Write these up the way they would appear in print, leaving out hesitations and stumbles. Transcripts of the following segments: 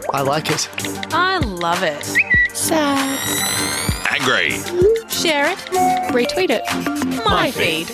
I like it. I love it. Sad. Angry. Share it. Retweet it. My feed.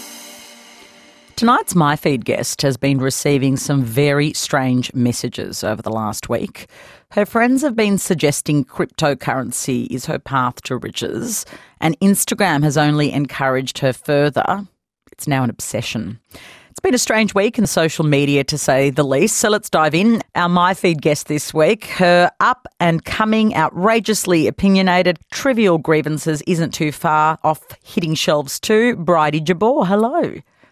Tonight's My Feed guest has been receiving some very strange messages over the last week. Her friends have been suggesting cryptocurrency is her path to riches, and Instagram has only encouraged her further. It's now an obsession. It's been a strange week in social media, to say the least, so let's dive in. Our My Feed guest this week, her up-and-coming, outrageously opinionated, trivial grievances isn't too far off hitting shelves too. Bridie Jabor, hello.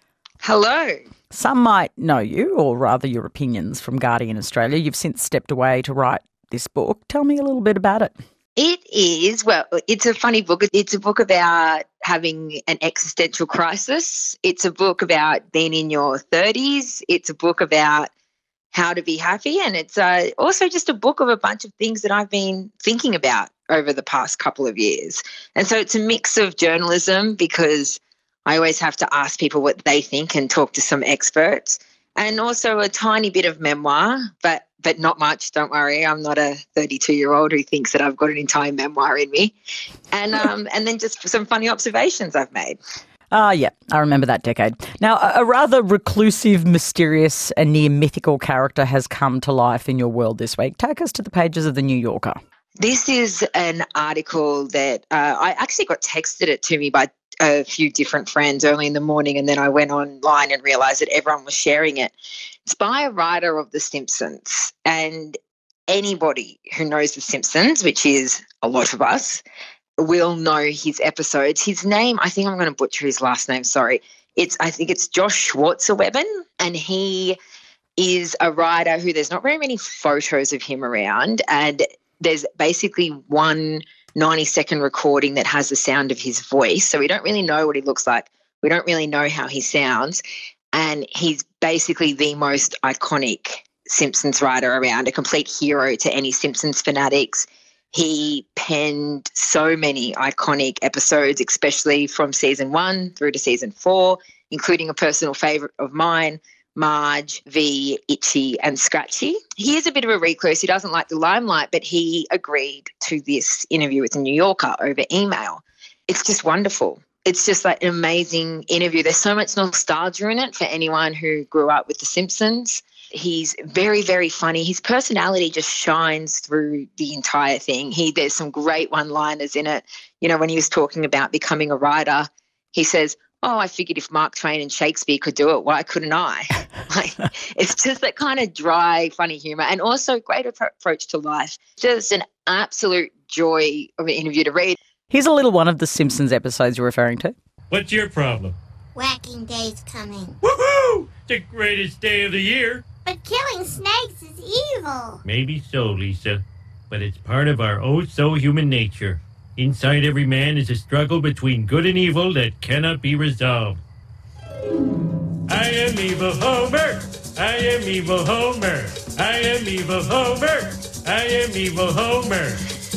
Hello. Some might know you, or rather your opinions, from Guardian Australia. You've since stepped away to write this book. Tell me a little bit about it. It is, well, it's a funny book. It's a book about having an existential crisis. It's a book about being in your 30s. It's a book about how to be happy. And it's also just a book of a bunch of things that I've been thinking about over the past couple of years. And so it's a mix of journalism, because I always have to ask people what they think and talk to some experts, and also a tiny bit of memoir, but not much, don't worry. I'm not a 32-year-old who thinks that I've got an entire memoir in me. And then just some funny observations I've made. Yeah, I remember that decade. Now, a rather reclusive, mysterious and near mythical character has come to life in your world this week. Take us to the pages of The New Yorker. This is an article that I actually got texted it to me by a few different friends early in the morning, and then I went online and realised that everyone was sharing it. It's by a writer of The Simpsons, and anybody who knows The Simpsons, which is a lot of us, will know his episodes. His name, I think I'm going to butcher his last name, sorry. I think it's Josh Schwartzwebben, and he is a writer who there's not very many photos of him around, and there's basically one 90-second recording that has the sound of his voice. So we don't really know what he looks like. We don't really know how he sounds. And he's basically the most iconic Simpsons writer around, a complete hero to any Simpsons fanatics. He penned so many iconic episodes, especially from season 1 through to season 4, including a personal favourite of mine, Marge, V, Itchy and Scratchy. He is a bit of a recluse. He doesn't like the limelight, but he agreed to this interview with The New Yorker over email. It's just wonderful. It's just like an amazing interview. There's so much nostalgia in it for anyone who grew up with The Simpsons. He's very, very funny. His personality just shines through the entire thing. There's some great one-liners in it. You know, when he was talking about becoming a writer, he says, "Oh, I figured if Mark Twain and Shakespeare could do it, why couldn't I?" It's just that kind of dry, funny humour, and also great approach to life. Just an absolute joy of an interview to read. Here's a little one of the Simpsons episodes you're referring to. What's your problem? Whacking Day's coming. Woohoo! The greatest day of the year. But killing snakes is evil. Maybe so, Lisa, but it's part of our oh-so-human nature. Inside every man is a struggle between good and evil that cannot be resolved. I am evil Homer. I am evil Homer. I am evil Homer. I am evil Homer.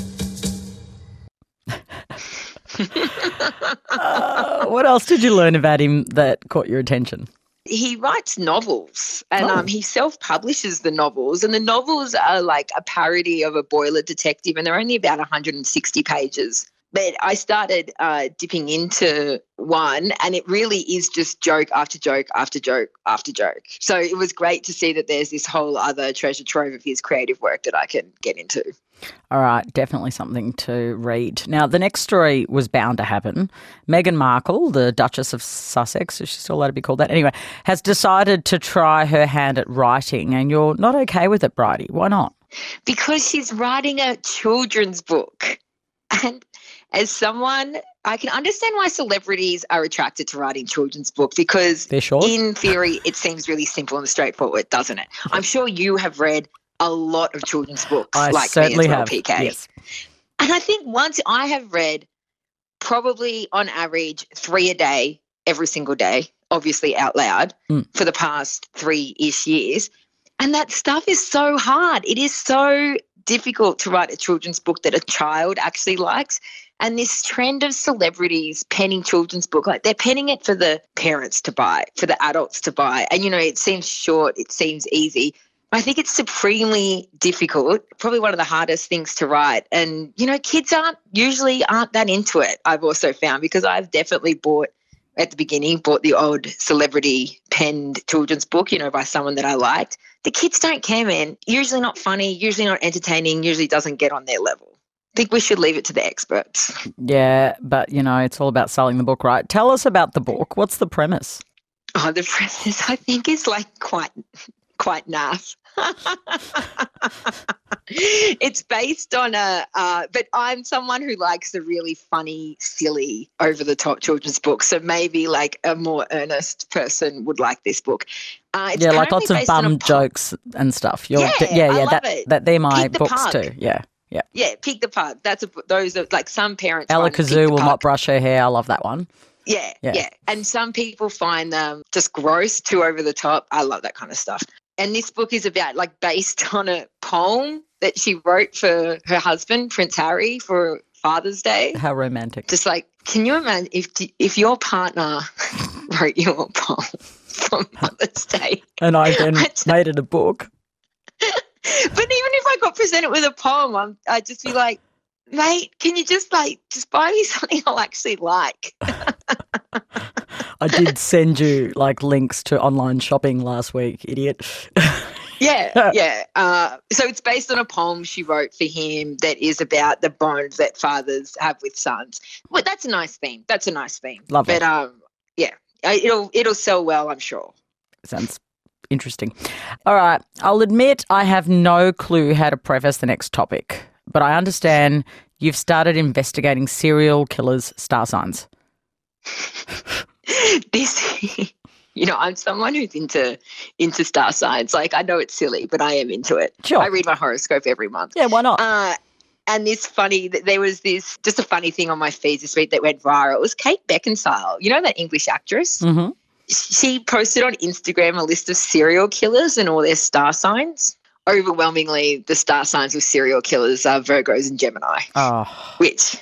What else did you learn about him that caught your attention? He writes novels, and he self-publishes the novels, and the novels are like a parody of a boiler detective, and they're only about 160 pages. But I started dipping into one, and it really is just joke after joke after joke after joke. So it was great to see that there's this whole other treasure trove of his creative work that I can get into. All right, definitely something to read. Now, the next story was bound to happen. Meghan Markle, the Duchess of Sussex, is she still allowed to be called that? Anyway, has decided to try her hand at writing, and you're not okay with it, Bridie. Why not? Because she's writing a children's book. And as someone, I can understand why celebrities are attracted to writing children's books, because they're short. In theory, it seems really simple and straightforward, doesn't it? I'm sure you have read a lot of children's books, I like certainly me as well, have. PK. Yes. And I think once I have read probably on average 3 a day, every single day, obviously out loud, for the past 3-ish years. And that stuff is so hard. It is so difficult to write a children's book that a child actually likes. And this trend of celebrities penning children's book, like they're penning it for the parents to buy, for the adults to buy. And, you know, it seems short, it seems easy. I think it's supremely difficult, probably one of the hardest things to write. And, kids aren't that into it, I've also found, because I've definitely bought the odd celebrity penned children's book, by someone that I liked. The kids don't care, man. Usually not funny, usually not entertaining, usually doesn't get on their level. I think we should leave it to the experts. Yeah, but, it's all about selling the book, right? Tell us about the book. What's the premise? Oh, the premise, I think, is quite naff. It's based on but I'm someone who likes the really funny, silly, over-the-top children's books. So maybe a more earnest person would like this book. It's lots of bum jokes and stuff. I love it. They're my Pig the books Pug. too. Yeah. Yeah, Pig the Pug. Those are some parents. Ella find Pig Kazoo the will Pug. not brush her hair. I love that one. Yeah. Yeah. And some people find them just gross, too over the top. I love that kind of stuff. And this book is about based on a poem that she wrote for her husband, Prince Harry, for Father's Day. How romantic. Just can you imagine if your partner wrote you a poem for Mother's Day? And I then made it a book. But even if I got presented with a poem, I'd just be like, mate, can you just buy me something I'll actually like? I did send you links to online shopping last week, idiot. Yeah. So it's based on a poem she wrote for him that is about the bond that fathers have with sons. Well, that's a nice theme. Love it. But it'll sell well, I'm sure. Sounds interesting. All right. I'll admit I have no clue how to preface the next topic, but I understand you've started investigating serial killers' star signs. I'm someone who's into star signs. I know it's silly, but I am into it. Sure. I read my horoscope every month. Yeah, why not? And there was just a funny thing on my feed this week that went viral. It was Kate Beckinsale, that English actress. Mm-hmm. She posted on Instagram a list of serial killers and all their star signs. Overwhelmingly, the star signs of serial killers are Virgos and Gemini. Oh. Which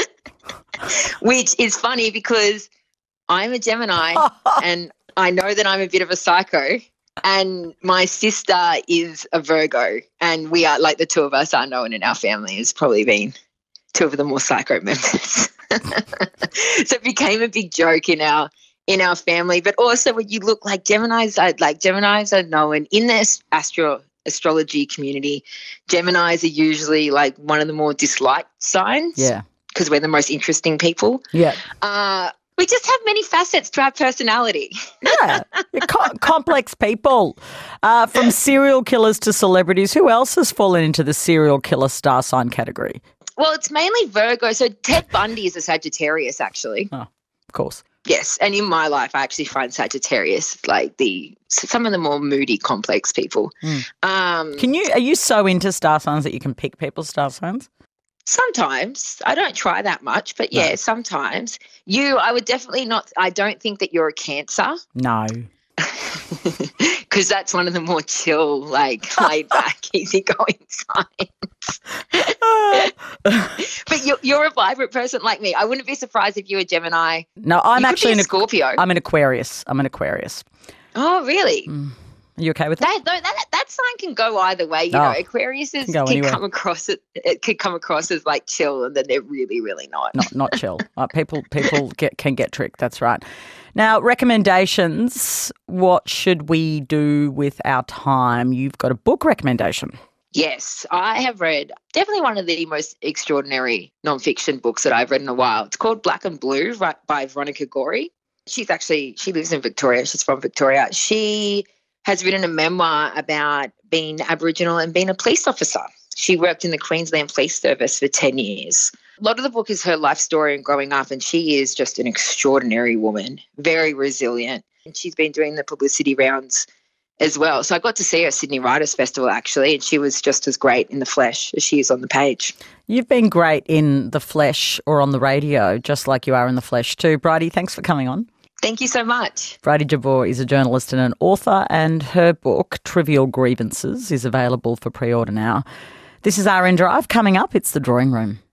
is funny because I'm a Gemini and I know that I'm a bit of a psycho, and my sister is a Virgo, and we are the two of us are known in our family as probably being two of the more psycho members. So it became a big joke in our family. But also when you look Geminis are known in the astrology community. Geminis are usually one of the more disliked signs. Yeah. Because we're the most interesting people. Yeah. We just have many facets to our personality. Yeah. Complex people. From serial killers to celebrities, who else has fallen into the serial killer star sign category? Well, it's mainly Virgo. So Ted Bundy is a Sagittarius, actually. Oh, of course. Yes, and in my life, I actually find Sagittarius some of the more moody, complex people. Mm. Are you so into star signs that you can pick people's star signs? Sometimes. I don't try that much, but yeah, sometimes. I would definitely not. I don't think that you're a Cancer. No. Because that's one of the more chill, laid back, easygoing signs. But you're a vibrant person like me. I wouldn't be surprised if you were Gemini. No, I'm actually a Scorpio. I'm an Aquarius. Oh, really? Mm. Are you okay with that? That sign can go either way. Aquarius can come across it could come across as chill, and then they're really, really not. Not chill. People can get tricked. That's right. Now, recommendations. What should we do with our time? You've got a book recommendation. Yes, I have read definitely one of the most extraordinary nonfiction books that I've read in a while. It's called Black and Blue by Veronica Gorey. She lives in Victoria. She's from Victoria. She has written a memoir about being Aboriginal and being a police officer. She worked in the Queensland Police Service for 10 years. A lot of the book is her life story and growing up, and she is just an extraordinary woman, very resilient. And she's been doing the publicity rounds as well. So I got to see her at Sydney Writers Festival, actually, and she was just as great in the flesh as she is on the page. You've been great in the flesh or on the radio, just like you are in the flesh too. Bridie, thanks for coming on. Thank you so much. Bridie Jabbour is a journalist and an author, and her book, Trivial Grievances, is available for pre-order now. This is RN Drive. Coming up, it's The Drawing Room.